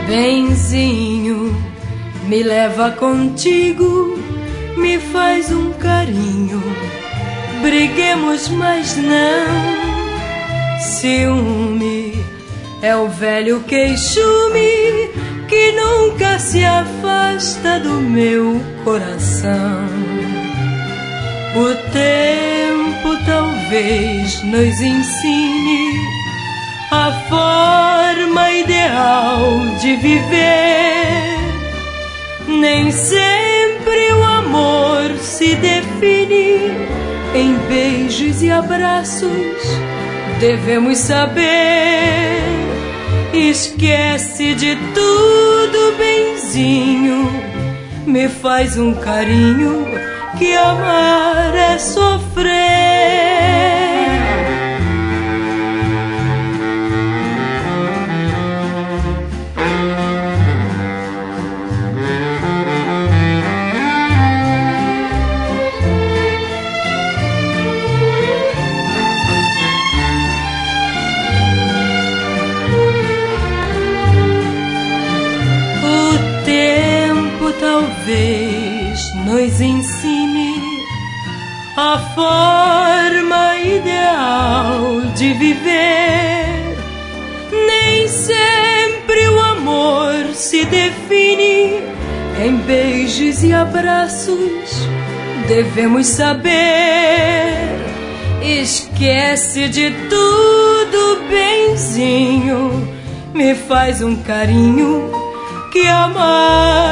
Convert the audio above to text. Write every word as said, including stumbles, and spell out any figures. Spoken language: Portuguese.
Benzinho, me leva contigo, me faz um carinho, briguemos, mas não. Ciúme é o velho queixume que nunca se afasta do meu coração. O tempo talvez nos ensine a forma ideal de viver. Nem sempre o amor se define em beijos e abraços. Devemos saber. Esquece de tudo, benzinho, me faz um carinho, que amar é sofrer. Talvez nos ensine a forma ideal de viver. Nem sempre o amor se define em beijos e abraços. Devemos saber. Esquece de tudo, benzinho, me faz um carinho, que amar